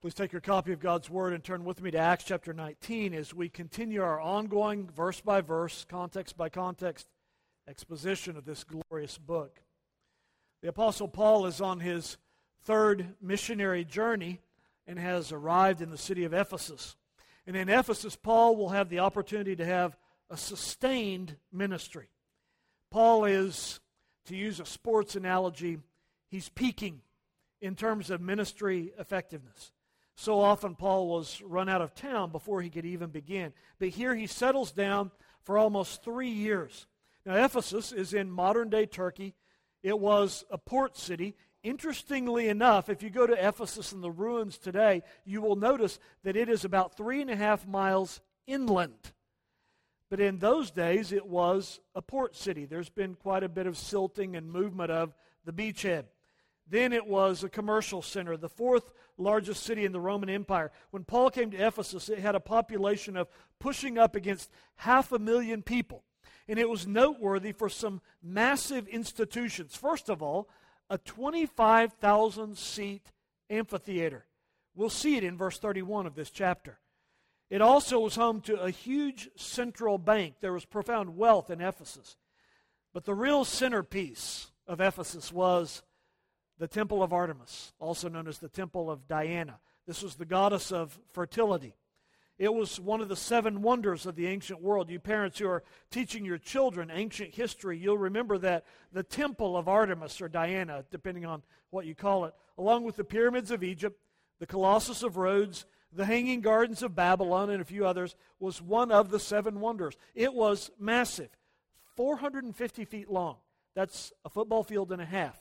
Please take your copy of God's Word and turn with me to Acts chapter 19 as we continue our ongoing verse-by-verse, context-by-context exposition of this glorious book. The Apostle Paul is on his third missionary journey and has arrived in the city of Ephesus. And in Ephesus, Paul will have the opportunity to have a sustained ministry. Paul is, to use a sports analogy, he's peaking in terms of ministry effectiveness. So often Paul was run out of town before he could even begin. But here he settles down for almost 3 years. Now Ephesus is in modern-day Turkey. It was a port city. Interestingly enough, if you go to Ephesus and the ruins today, you will notice that it is about 3.5 miles inland. But in those days, it was a port city. There's been quite a bit of silting and movement of the beachhead. Then it was a commercial center, the fourth largest city in the Roman Empire. When Paul came to Ephesus, it had a population of pushing up against 500,000 people. And it was noteworthy for some massive institutions. First of all, a 25,000-seat amphitheater. We'll see it in verse 31 of this chapter. It also was home to a huge central bank. There was profound wealth in Ephesus. But the real centerpiece of Ephesus was the Temple of Artemis, also known as the Temple of Diana. This was the goddess of fertility. It was one of the 7 wonders of the ancient world. You parents who are teaching your children ancient history, you'll remember that the Temple of Artemis, or Diana, depending on what you call it, along with the pyramids of Egypt, the Colossus of Rhodes, the Hanging Gardens of Babylon, and a few others, was one of the 7 wonders. It was massive, 450 feet long. That's a football field and a half.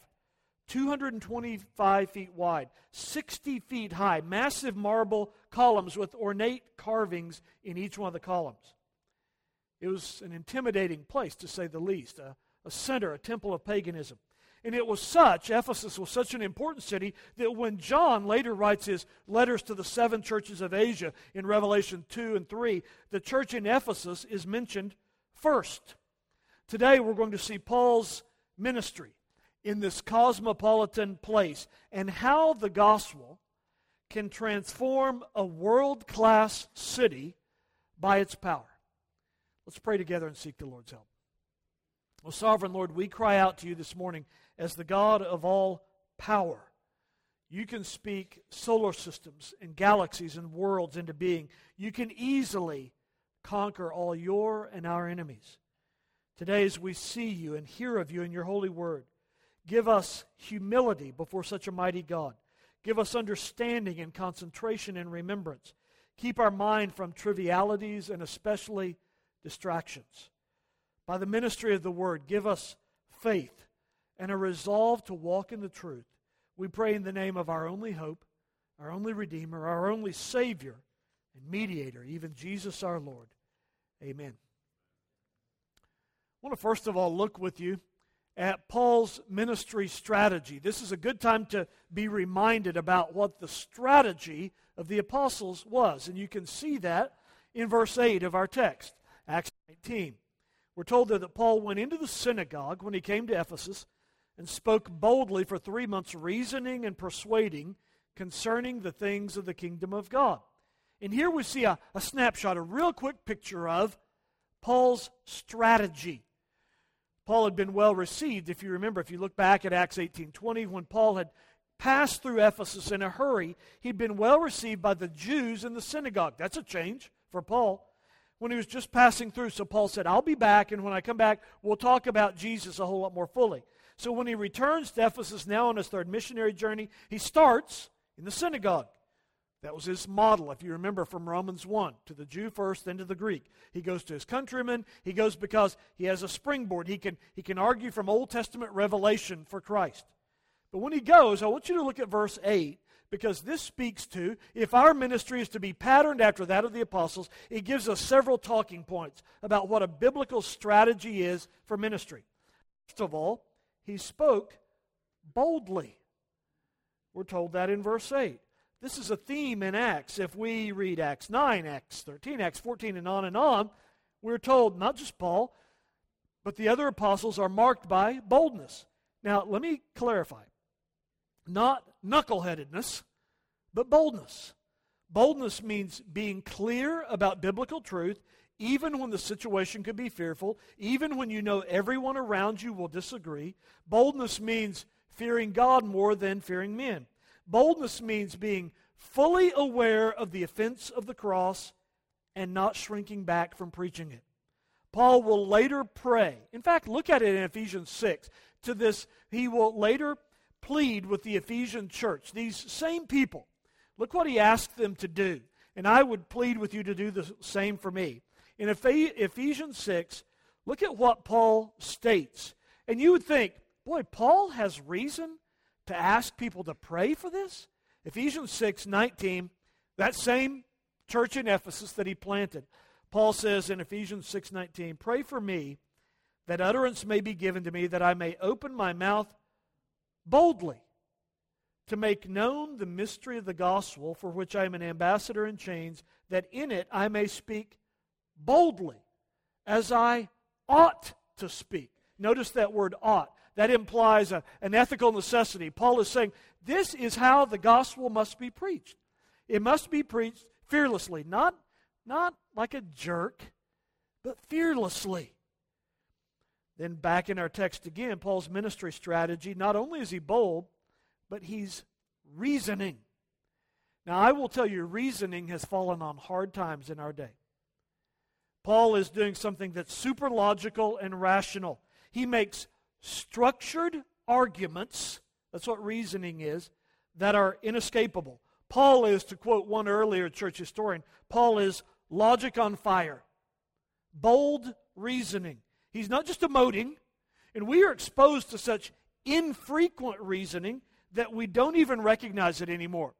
225 feet wide, 60 feet high, massive marble columns with ornate carvings in each one of the columns. It was an intimidating place, to say the least, a center, a temple of paganism. And it was such, Ephesus was such an important city, that when John later writes his letters to the 7 churches of Asia in Revelation 2 and 3, the church in Ephesus is mentioned first. Today we're going to see Paul's ministry in this cosmopolitan place and how the gospel can transform a world-class city by its power. Let's pray together and seek the Lord's help. Oh, Sovereign Lord, we cry out to you this morning as the God of all power. You can speak solar systems and galaxies and worlds into being. You can easily conquer all your and our enemies. Today, as we see you and hear of you in your holy word, give us humility before such a mighty God. Give us understanding and concentration and remembrance. Keep our mind from trivialities and especially distractions. By the ministry of the Word, give us faith and a resolve to walk in the truth. We pray in the name of our only hope, our only Redeemer, our only Savior and Mediator, even Jesus our Lord. Amen. I want to first of all look with you at Paul's ministry strategy. This is a good time to be reminded about what the strategy of the apostles was. And you can see that in verse 8 of our text, Acts 19. We're told there that Paul went into the synagogue when he came to Ephesus and spoke boldly for 3 months, reasoning and persuading concerning the things of the kingdom of God. And here we see a snapshot, a real quick picture of Paul's strategy. Paul had been well received. If you remember, if you look back at Acts 18:20, when Paul had passed through Ephesus in a hurry, he'd been well received by the Jews in the synagogue. That's a change for Paul. When he was just passing through, so Paul said, I'll be back, and when I come back, we'll talk about Jesus a whole lot more fully. So when he returns to Ephesus now on his third missionary journey, he starts in the synagogue. That was his model, if you remember, from Romans 1, to the Jew first, then to the Greek. He goes to his countrymen. He goes because he has a springboard. He can argue from Old Testament revelation for Christ. But when he goes, I want you to look at verse 8, because this speaks to, if our ministry is to be patterned after that of the apostles, it gives us several talking points about what a biblical strategy is for ministry. First of all, he spoke boldly. We're told that in verse 8. This is a theme in Acts. If we read Acts 9, Acts 13, Acts 14, and on, we're told not just Paul, but the other apostles are marked by boldness. Now, let me clarify. Not knuckleheadedness, but boldness. Boldness means being clear about biblical truth, even when the situation could be fearful, even when you know everyone around you will disagree. Boldness means fearing God more than fearing men. Boldness means being fully aware of the offense of the cross and not shrinking back from preaching it. Paul will later pray. In fact, look at it in Ephesians 6. To this, he will later plead with the Ephesian church, these same people. Look what he asked them to do. And I would plead with you to do the same for me. In Ephesians 6, look at what Paul states. And you would think, boy, Paul has reason to ask people to pray for this? Ephesians 6:19, that same church in Ephesus that he planted. Paul says in Ephesians 6:19, "Pray for me that utterance may be given to me, that I may open my mouth boldly to make known the mystery of the gospel, for which I am an ambassador in chains, that in it I may speak boldly, as I ought to speak." Notice that word ought. That implies an ethical necessity. Paul is saying, this is how the gospel must be preached. It must be preached fearlessly, not like a jerk, but fearlessly. Then back in our text again, Paul's ministry strategy, not only is he bold, but he's reasoning. Now, I will tell you, reasoning has fallen on hard times in our day. Paul is doing something that's super logical and rational. He makes structured arguments, that's what reasoning is, that are inescapable. Paul is, to quote one earlier church historian, Paul is logic on fire. Bold reasoning. He's not just emoting, and we are exposed to such infrequent reasoning that we don't even recognize it anymore.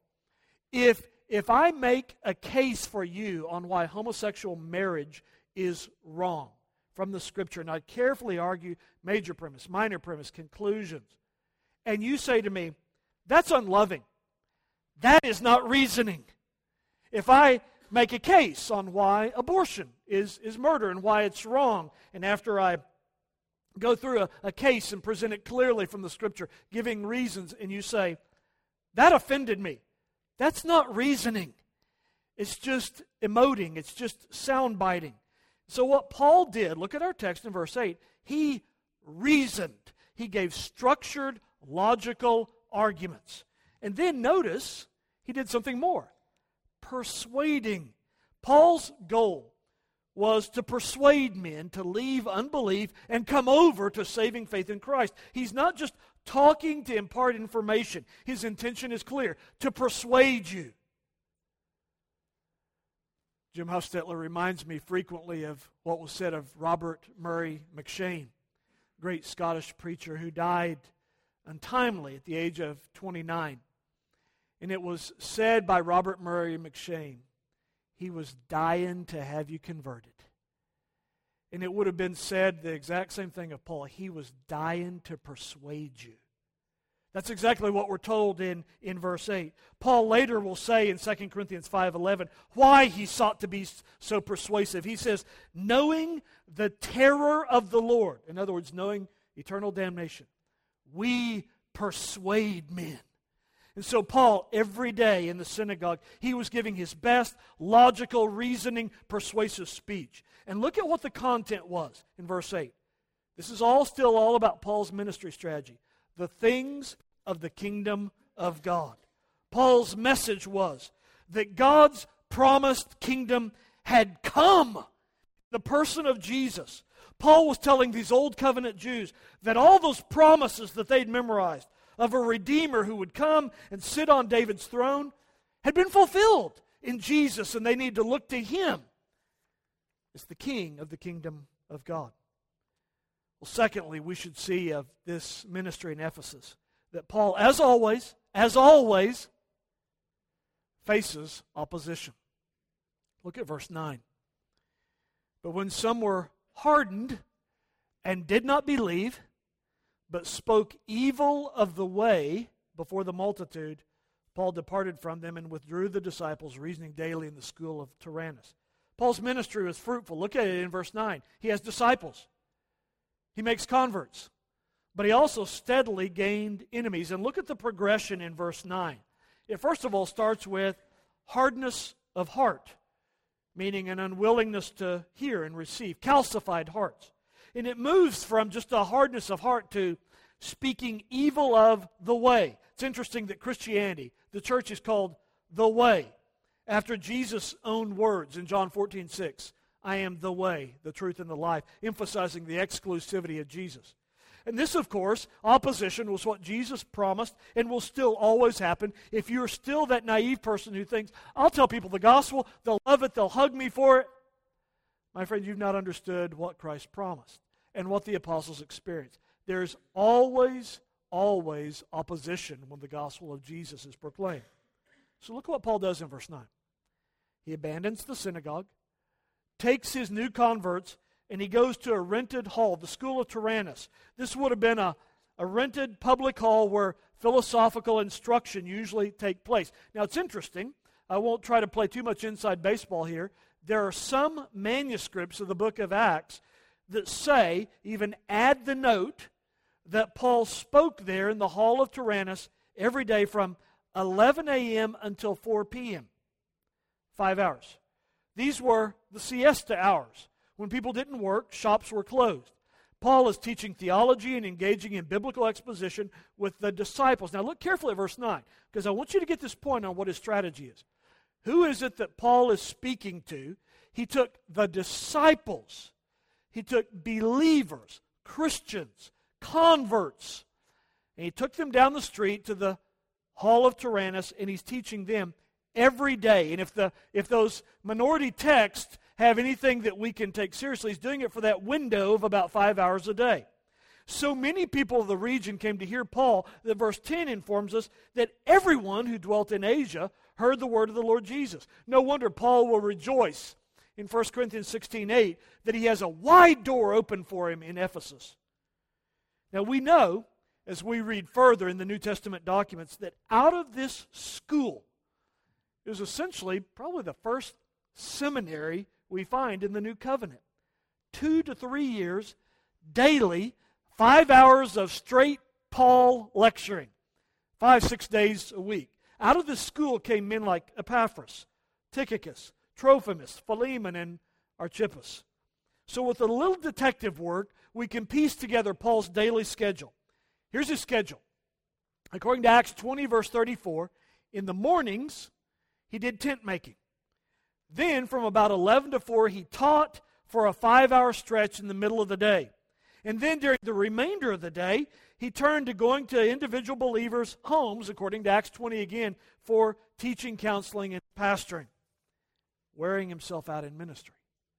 If I make a case for you on why homosexual marriage is wrong from the Scripture, and I carefully argue major premise, minor premise, conclusions, and you say to me, that's unloving, that is not reasoning. If I make a case on why abortion is murder and why it's wrong, and after I go through a case and present it clearly from the Scripture, giving reasons, and you say, that offended me, that's not reasoning. It's just emoting. It's just sound biting. So what Paul did, look at our text in verse 8, he reasoned. He gave structured, logical arguments. And then notice, he did something more. Persuading. Paul's goal was to persuade men to leave unbelief and come over to saving faith in Christ. He's not just talking to impart information. His intention is clear, to persuade you. Jim Hufstetler reminds me frequently of what was said of Robert Murray McCheyne, great Scottish preacher who died untimely at the age of 29. And it was said by Robert Murray McCheyne, he was dying to have you converted. And it would have been said the exact same thing of Paul. He was dying to persuade you. That's exactly what we're told in verse 8. Paul later will say in 2 Corinthians 5:11 why he sought to be so persuasive. He says, knowing the terror of the Lord, in other words, knowing eternal damnation, we persuade men. And so Paul, every day in the synagogue, he was giving his best logical, reasoning, persuasive speech. And look at what the content was in verse 8. This is all about Paul's ministry strategy. The things of the kingdom of God. Paul's message was that God's promised kingdom had come. The person of Jesus. Paul was telling these old covenant Jews that all those promises that they'd memorized of a Redeemer who would come and sit on David's throne had been fulfilled in Jesus, and they need to look to Him as the King of the kingdom of God. Well, secondly, we should see of this ministry in Ephesus that Paul, as always, faces opposition. Look at verse 9. But when some were hardened and did not believe, but spoke evil of the way before the multitude, Paul departed from them and withdrew the disciples, reasoning daily in the school of Tyrannus. Paul's ministry was fruitful. Look at it in verse 9. He has disciples. He makes converts. But he also steadily gained enemies. And look at the progression in verse 9. It first of all starts with hardness of heart, meaning an unwillingness to hear and receive, calcified hearts. And it moves from just a hardness of heart to speaking evil of the way. It's interesting that Christianity, the church, is called the way, after Jesus' own words in John 14:6. I am the way, the truth, and the life, emphasizing the exclusivity of Jesus. And this, of course, opposition was what Jesus promised and will still always happen. If you're still that naive person who thinks, I'll tell people the gospel, they'll love it, they'll hug me for it. My friend, you've not understood what Christ promised and what the apostles experienced. There's always opposition when the gospel of Jesus is proclaimed. So look what Paul does in verse 9. He abandons the synagogue, takes his new converts, and he goes to a rented hall, the school of Tyrannus. This would have been a rented public hall where philosophical instruction usually take place. Now it's interesting. I won't try to play too much inside baseball here. There are some manuscripts of the book of Acts that say, even add the note, that Paul spoke there in the hall of Tyrannus every day from 11 a.m. until 4 p.m. 5 hours. These were the siesta hours. When people didn't work, shops were closed. Paul is teaching theology and engaging in biblical exposition with the disciples. Now look carefully at verse 9, because I want you to get this point on what his strategy is. Who is it that Paul is speaking to? He took the disciples. He took believers, Christians, converts, and he took them down the street to the hall of Tyrannus, and he's teaching them every day. And if those minority texts have anything that we can take seriously, he's doing it for that window of about 5 hours a day. So many people of the region came to hear Paul that verse 10 informs us that everyone who dwelt in Asia heard the word of the Lord Jesus. No wonder Paul will rejoice in 1 Corinthians 16:8 that he has a wide door open for him in Ephesus. Now we know, as we read further in the New Testament documents, that out of this school, it was essentially probably the first seminary we find in the New Covenant. 2 to 3 years, daily, 5 hours of straight Paul lecturing, 5-6 days a week. Out of this school came men like Epaphras, Tychicus, Trophimus, Philemon, and Archippus. So with a little detective work, we can piece together Paul's daily schedule. Here's his schedule. According to Acts 20, verse 34, in the mornings, he did tent making. Then, from about 11 to 4, he taught for a 5-hour stretch in the middle of the day. And then during the remainder of the day, he turned to going to individual believers' homes, according to Acts 20 again, for teaching, counseling, and pastoring, wearing himself out in ministry.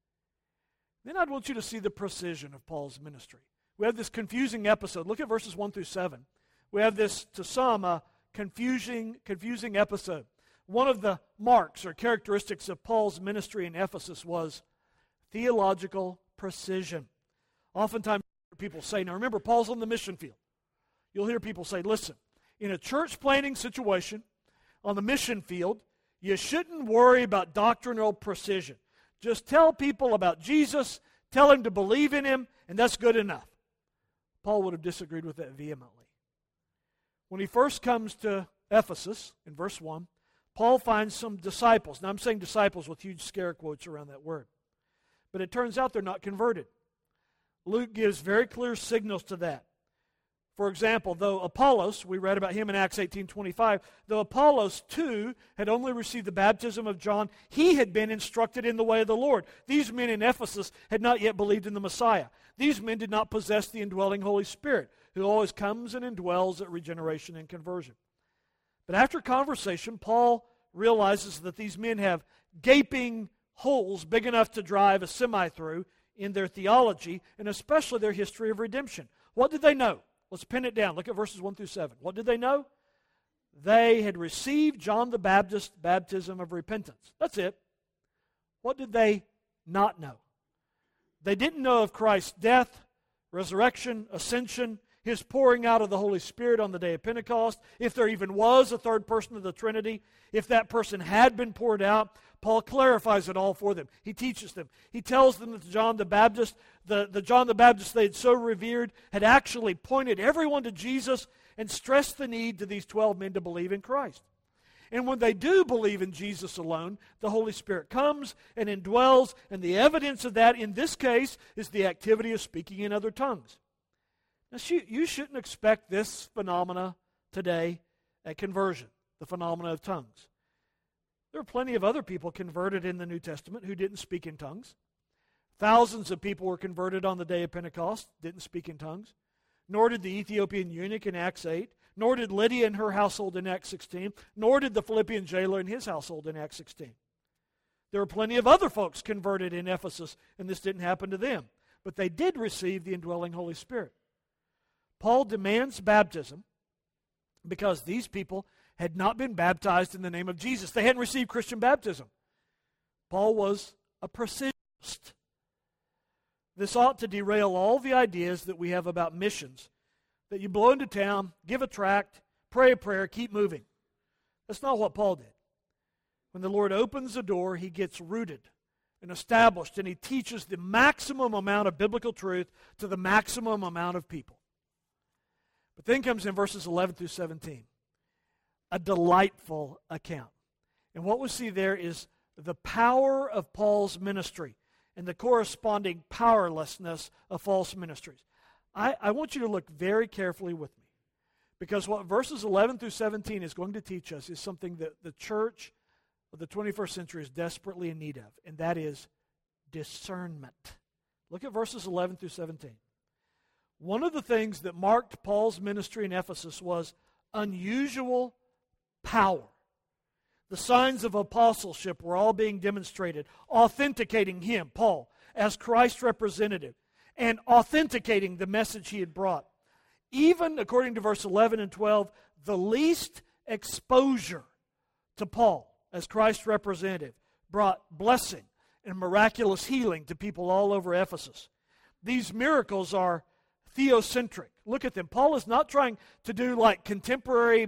Then I'd want you to see the precision of Paul's ministry. We have this confusing episode. Look at verses 1 through 7. We have this, to some, a confusing episode. One of the marks or characteristics of Paul's ministry in Ephesus was theological precision. Oftentimes people say, now remember, Paul's on the mission field. You'll hear people say, listen, in a church planting situation, on the mission field, you shouldn't worry about doctrinal precision. Just tell people about Jesus, tell them to believe in him, and that's good enough. Paul would have disagreed with that vehemently. When he first comes to Ephesus, in verse 1, Paul finds some disciples. Now I'm saying disciples with huge scare quotes around that word. But it turns out they're not converted. Luke gives very clear signals to that. For example, though Apollos, we read about him in Acts 18:25, though Apollos too had only received the baptism of John, he had been instructed in the way of the Lord. These men in Ephesus had not yet believed in the Messiah. These men did not possess the indwelling Holy Spirit, who always comes and indwells at regeneration and conversion. But after conversation, Paul realizes that these men have gaping holes big enough to drive a semi through in their theology, and especially their history of redemption. What did they know? Let's pin it down. Look at verses 1 through 7. What did they know? They had received John the Baptist's baptism of repentance. That's it. What did they not know? They didn't know of Christ's death, resurrection, ascension, his pouring out of the Holy Spirit on the day of Pentecost, if there even was a third person of the Trinity, if that person had been poured out. Paul clarifies it all for them. He teaches them. He tells them that John the Baptist, the John the Baptist they had so revered, had actually pointed everyone to Jesus and stressed the need to these 12 men to believe in Christ. And when they do believe in Jesus alone, the Holy Spirit comes and indwells, and the evidence of that in this case is the activity of speaking in other tongues. Now, you shouldn't expect this phenomena today at conversion, the phenomena of tongues. There are plenty of other people converted in the New Testament who didn't speak in tongues. Thousands of people were converted on the day of Pentecost, didn't speak in tongues. Nor did the Ethiopian eunuch in Acts 8. Nor did Lydia and her household in Acts 16. Nor did the Philippian jailer and his household in Acts 16. There were plenty of other folks converted in Ephesus, and this didn't happen to them. But they did receive the indwelling Holy Spirit. Paul demands baptism because these people had not been baptized in the name of Jesus. They hadn't received Christian baptism. Paul was a precisionist. This ought to derail all the ideas that we have about missions, that you blow into town, give a tract, pray a prayer, keep moving. That's not what Paul did. When the Lord opens the door, he gets rooted and established, and he teaches the maximum amount of biblical truth to the maximum amount of people. But then comes in verses 11 through 17, a delightful account. And what we see there is the power of Paul's ministry and the corresponding powerlessness of false ministries. I want you to look very carefully with me, because what verses 11 through 17 is going to teach us is something that the church of the 21st century is desperately in need of, and that is discernment. Look at verses 11 through 17. One of the things that marked Paul's ministry in Ephesus was unusual power. The signs of apostleship were all being demonstrated, authenticating him, Paul, as Christ's representative, and authenticating the message he had brought. Even, according to verse 11 and 12, the least exposure to Paul as Christ's representative brought blessing and miraculous healing to people all over Ephesus. These miracles are theocentric. Look at them. Paul is not trying to do like contemporary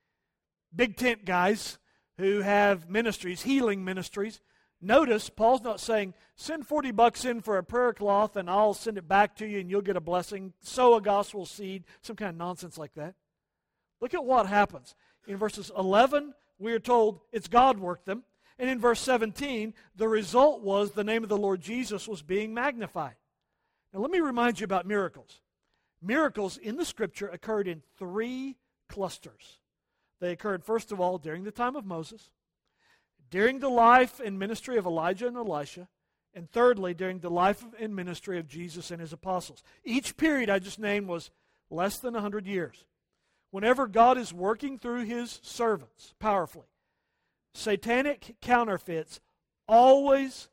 big tent guys who have ministries, healing ministries. Notice, Paul's not saying, send $40 in for a prayer cloth and I'll send it back to you and you'll get a blessing, sow a gospel seed, some kind of nonsense like that. Look at what happens. In verses 11, we are told it's God worked them. And in verse 17, the result was the name of the Lord Jesus was being magnified. Now let me remind you about miracles. Miracles in the Scripture occurred in three clusters. They occurred, first of all, during the time of Moses, during the life and ministry of Elijah and Elisha, and thirdly, during the life and ministry of Jesus and his apostles. Each period I just named was less than 100 years. Whenever God is working through his servants powerfully, satanic counterfeits always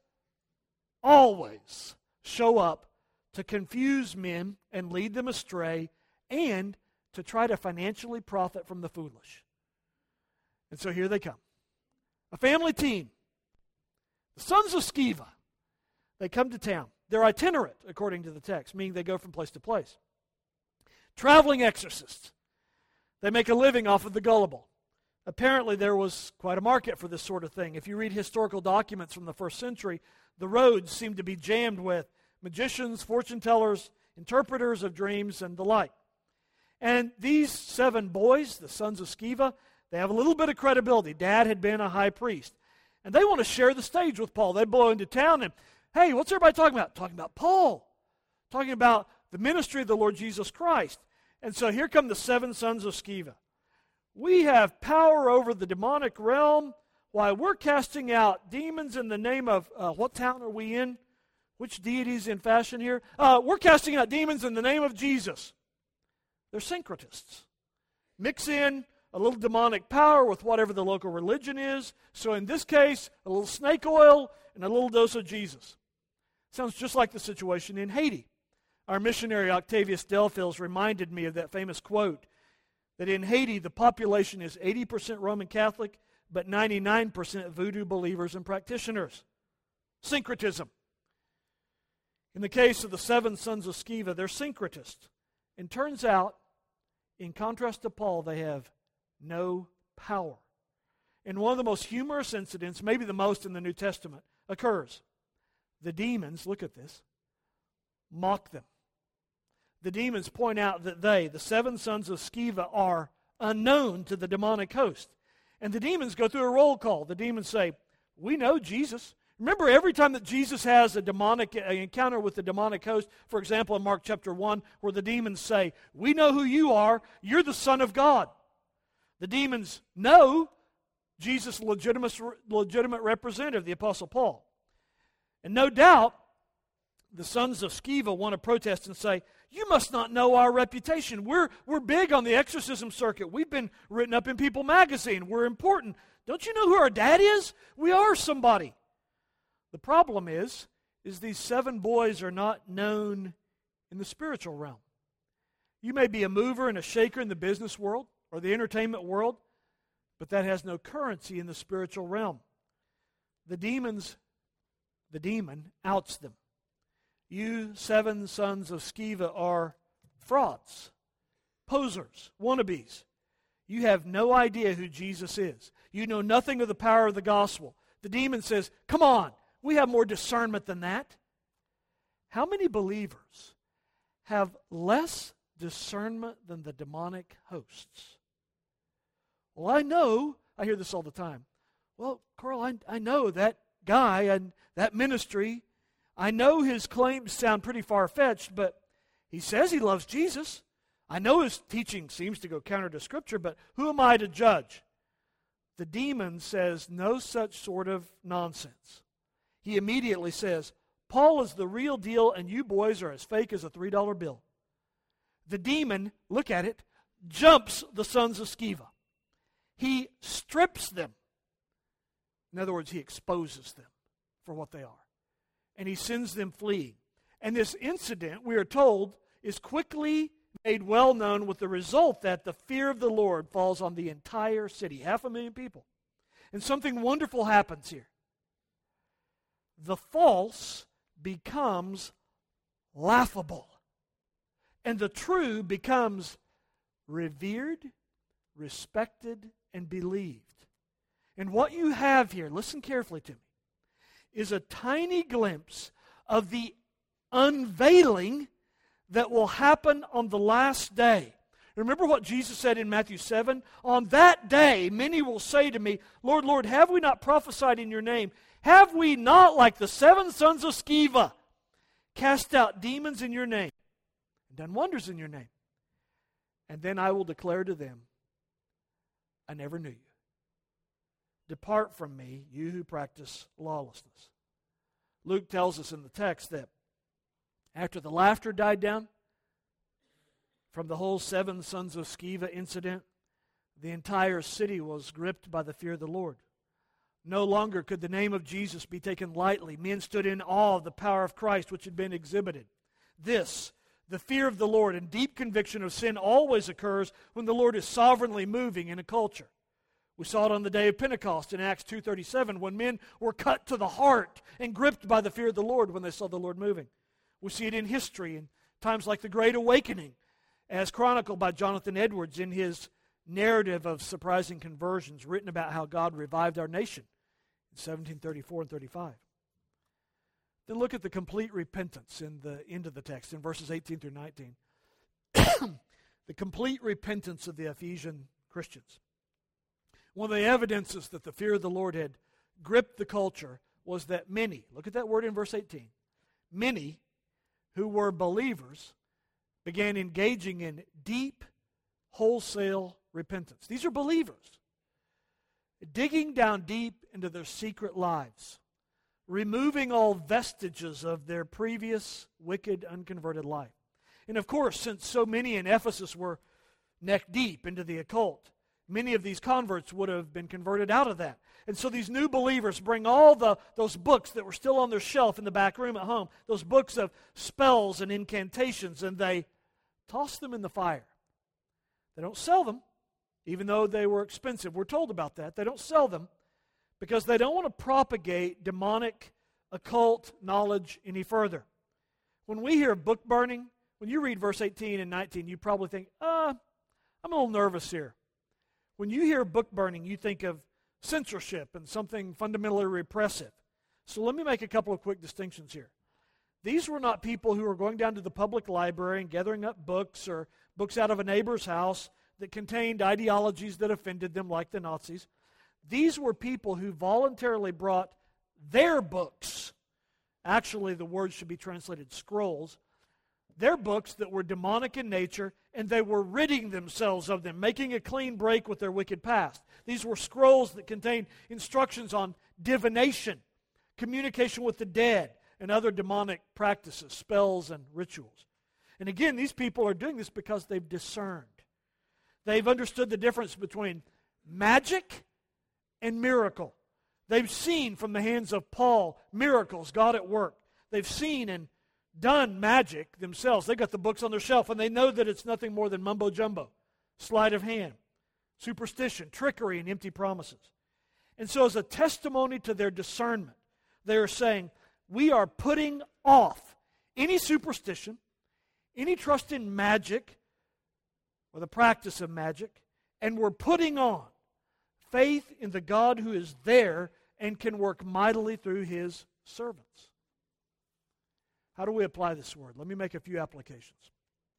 show up to confuse men and lead them astray and to try to financially profit from the foolish. And so here they come. A family team, the sons of Sceva. They come to town. They're itinerant, according to the text, meaning they go from place to place. Traveling exorcists. They make a living off of the gullible. Apparently there was quite a market for this sort of thing. If you read historical documents from the first century, the roads seem to be jammed with magicians, fortune tellers, interpreters of dreams, and the like. And these 7 boys, the sons of Sceva, they have a little bit of credibility. Dad had been a high priest. And they want to share the stage with Paul. They blow into town and, hey, what's everybody talking about? Talking about Paul. Talking about the ministry of the Lord Jesus Christ. And so here come the 7 sons of Sceva. We have power over the demonic realm. Why, we're casting out demons in the name of, what town are we in? Which deity is in fashion here? We're casting out demons in the name of Jesus. They're syncretists. Mix in a little demonic power with whatever the local religion is. So in this case, a little snake oil and a little dose of Jesus. Sounds just like the situation in Haiti. Our missionary Octavius Delphils reminded me of that famous quote that in Haiti the population is 80% Roman Catholic, but 99% voodoo believers and practitioners. Syncretism. In the case of the 7 sons of Sceva, they're syncretists. And turns out, in contrast to Paul, they have no power. And one of the most humorous incidents, maybe the most in the New Testament, occurs. The demons, look at this, mock them. The demons point out that they, the 7 sons of Sceva, are unknown to the demonic host. And the demons go through a roll call. The demons say, we know Jesus. Remember, every time that Jesus has a demonic encounter with the demonic host, for example, in Mark chapter 1, where the demons say, we know who you are. You're the Son of God. The demons know Jesus' legitimate representative, the Apostle Paul. And no doubt, the sons of Sceva want to protest and say, you must not know our reputation. We're big on the exorcism circuit. We've been written up in People magazine. We're important. Don't you know who our dad is? We are somebody. The problem is these 7 boys are not known in the spiritual realm. You may be a mover and a shaker in the business world or the entertainment world, but that has no currency in the spiritual realm. The demon outs them. You 7 sons of Sceva are frauds, posers, wannabes. You have no idea who Jesus is. You know nothing of the power of the gospel. The demon says, come on, we have more discernment than that. How many believers have less discernment than the demonic hosts? Well, I hear this all the time. Well, Carl, I know that guy and that ministry. I know his claims sound pretty far-fetched, but he says he loves Jesus. I know his teaching seems to go counter to Scripture, but who am I to judge? The demon says no such sort of nonsense. He immediately says, Paul is the real deal and you boys are as fake as a $3 bill. The demon, look at it, jumps the sons of Sceva. He strips them. In other words, he exposes them for what they are. And he sends them fleeing. And this incident, we are told, is quickly made well known with the result that the fear of the Lord falls on the entire city, 500,000 people. And something wonderful happens here. The false becomes laughable. And the true becomes revered, respected, and believed. And what you have here, listen carefully to me, is a tiny glimpse of the unveiling that will happen on the last day. Remember what Jesus said in Matthew 7? On that day, many will say to me, Lord, Lord, have we not prophesied in your name? Have we not, like the 7 sons of Sceva, cast out demons in your name and done wonders in your name? And then I will declare to them, I never knew you. Depart from me, you who practice lawlessness. Luke tells us in the text that after the laughter died down from the whole 7 sons of Sceva incident, the entire city was gripped by the fear of the Lord. No longer could the name of Jesus be taken lightly. Men stood in awe of the power of Christ which had been exhibited. This, the fear of the Lord and deep conviction of sin, always occurs when the Lord is sovereignly moving in a culture. We saw it on the day of Pentecost in Acts 2:37 when men were cut to the heart and gripped by the fear of the Lord when they saw the Lord moving. We see it in history in times like the Great Awakening, as chronicled by Jonathan Edwards in his narrative of surprising conversions written about how God revived our nation in 1734 and 35. Then look at the complete repentance in the end of the text in verses 18 through 19. The complete repentance of the Ephesian Christians. One of the evidences that the fear of the Lord had gripped the culture was that many, look at that word in verse 18, many who were believers began engaging in deep, wholesale repentance. These are believers digging down deep into their secret lives, removing all vestiges of their previous wicked, unconverted life. And of course, since so many in Ephesus were neck deep into the occult, many of these converts would have been converted out of that. And so these new believers bring all those books that were still on their shelf in the back room at home, those books of spells and incantations, and they toss them in the fire. They don't sell them, even though they were expensive. We're told about that. They don't sell them because they don't want to propagate demonic, occult knowledge any further. When we hear book burning, when you read verse 18 and 19, you probably think, I'm a little nervous here. When you hear book burning, you think of censorship and something fundamentally repressive. So let me make a couple of quick distinctions here. These were not people who were going down to the public library and gathering up books or books out of a neighbor's house that contained ideologies that offended them, like the Nazis. These were people who voluntarily brought their books. Actually, the word should be translated scrolls. Their books that were demonic in nature, and they were ridding themselves of them, making a clean break with their wicked past. These were scrolls that contained instructions on divination, communication with the dead, and other demonic practices, spells, and rituals. And again, these people are doing this because they've discerned. They've understood the difference between magic and miracle. They've seen from the hands of Paul miracles, God at work. They've seen and done magic themselves. They got the books on their shelf, and they know that it's nothing more than mumbo-jumbo, sleight of hand, superstition, trickery, and empty promises. And so as a testimony to their discernment, they are saying, we are putting off any superstition, any trust in magic, or the practice of magic, and we're putting on faith in the God who is there and can work mightily through His servants. How do we apply this word? Let me make a few applications.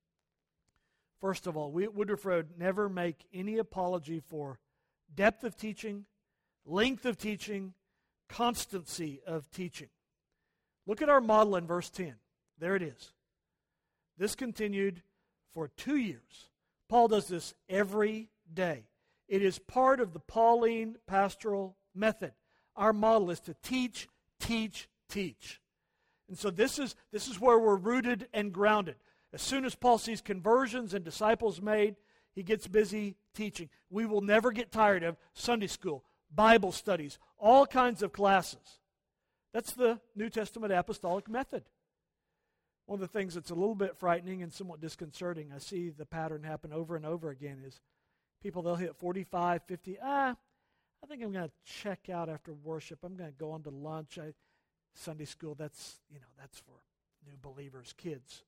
First of all, we at Woodruff Road never make any apology for depth of teaching, length of teaching, constancy of teaching. Look at our model in verse 10. There it is. This continued for 2 years. Paul does this every day. It is part of the Pauline pastoral method. Our model is to teach, teach, teach. And so this is where we're rooted and grounded. As soon as Paul sees conversions and disciples made, he gets busy teaching. We will never get tired of Sunday school, Bible studies, all kinds of classes. That's the New Testament apostolic method. One of the things that's a little bit frightening and somewhat disconcerting, I see the pattern happen over and over again, is people, they'll hit 45, 50, I think I'm going to check out after worship. I'm going to go on to lunch. Sunday school, that's for new believers, kids.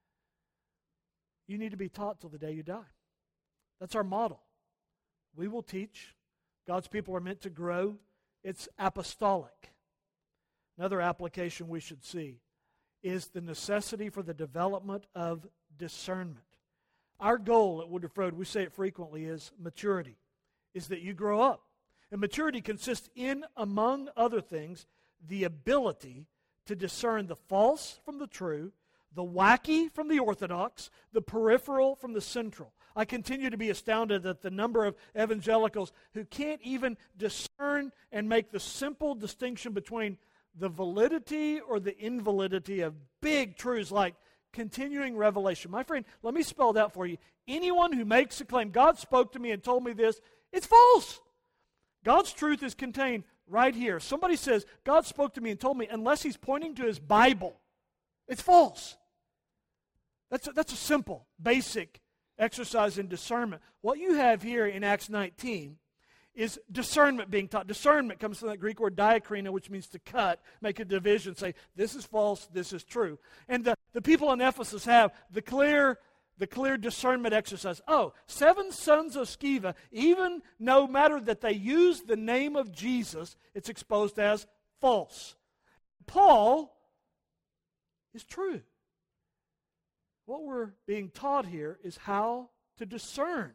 You need to be taught till the day you die. That's our model. We will teach. God's people are meant to grow. It's apostolic. Another application we should see is the necessity for the development of discernment. Our goal at Woodruff Road, we say it frequently, is maturity, is that you grow up. And maturity consists in, among other things, the ability to discern the false from the true, the wacky from the orthodox, the peripheral from the central. I continue to be astounded at the number of evangelicals who can't even discern and make the simple distinction between the validity or the invalidity of big truths like continuing revelation. My friend, let me spell that for you. Anyone who makes a claim, God spoke to me and told me this, it's false. God's truth is contained right here. Somebody says, God spoke to me and told me, unless he's pointing to his Bible, it's false. That's a simple, basic exercise in discernment. What you have here in Acts 19 is discernment being taught. Discernment comes from that Greek word diakrino, which means to cut, make a division, say, this is false, this is true. And the people in Ephesus have the clear discernment exercise. 7 sons of Sceva, even no matter that they use the name of Jesus, it's exposed as false. Paul is true. What we're being taught here is how to discern.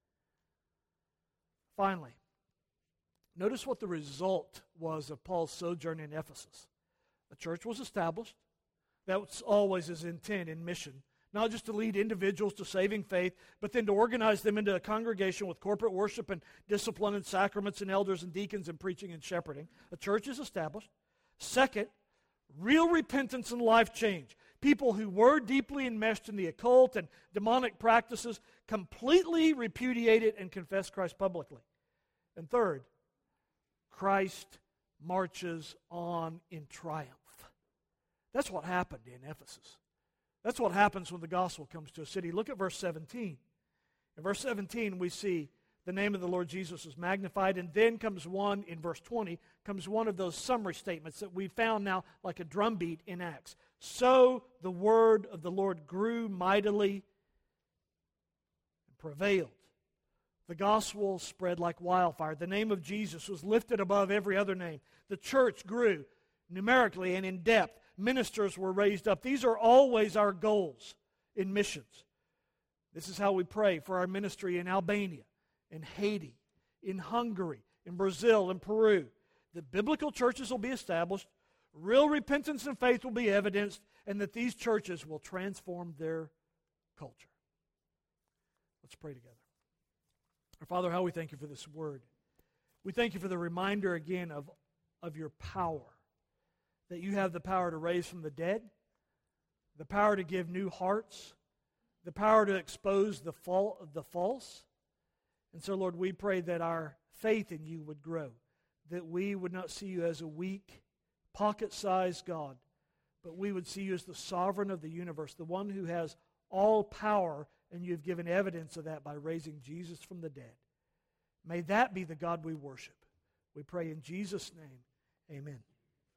Finally, notice what the result was of Paul's sojourn in Ephesus. A church was established. That was always his intent in mission. Not just to lead individuals to saving faith, but then to organize them into a congregation with corporate worship and discipline and sacraments and elders and deacons and preaching and shepherding. A church is established. Second, real repentance and life change. People who were deeply enmeshed in the occult and demonic practices completely repudiated and confessed Christ publicly. And third, Christ marches on in triumph. That's what happened in Ephesus. That's what happens when the gospel comes to a city. Look at verse 17. In verse 17, we see the name of the Lord Jesus is magnified, and then comes one, in verse 20, comes one of those summary statements that we found now like a drumbeat in Acts. So the word of the Lord grew mightily and prevailed. The gospel spread like wildfire. The name of Jesus was lifted above every other name. The church grew numerically and in depth. Ministers were raised up. These are always our goals in missions. This is how we pray for our ministry in Albania, in Haiti, in Hungary, in Brazil, in Peru, that biblical churches will be established, real repentance and faith will be evidenced, and that these churches will transform their culture. Let's pray together. Our Father, how we thank you for this word. We thank you for the reminder again of your power, that you have the power to raise from the dead, the power to give new hearts, the power to expose the false. And so, Lord, we pray that our faith in you would grow, that we would not see you as a weak, pocket-sized God, but we would see you as the sovereign of the universe, the one who has all power, and you've given evidence of that by raising Jesus from the dead. May that be the God we worship. We pray in Jesus' name, amen.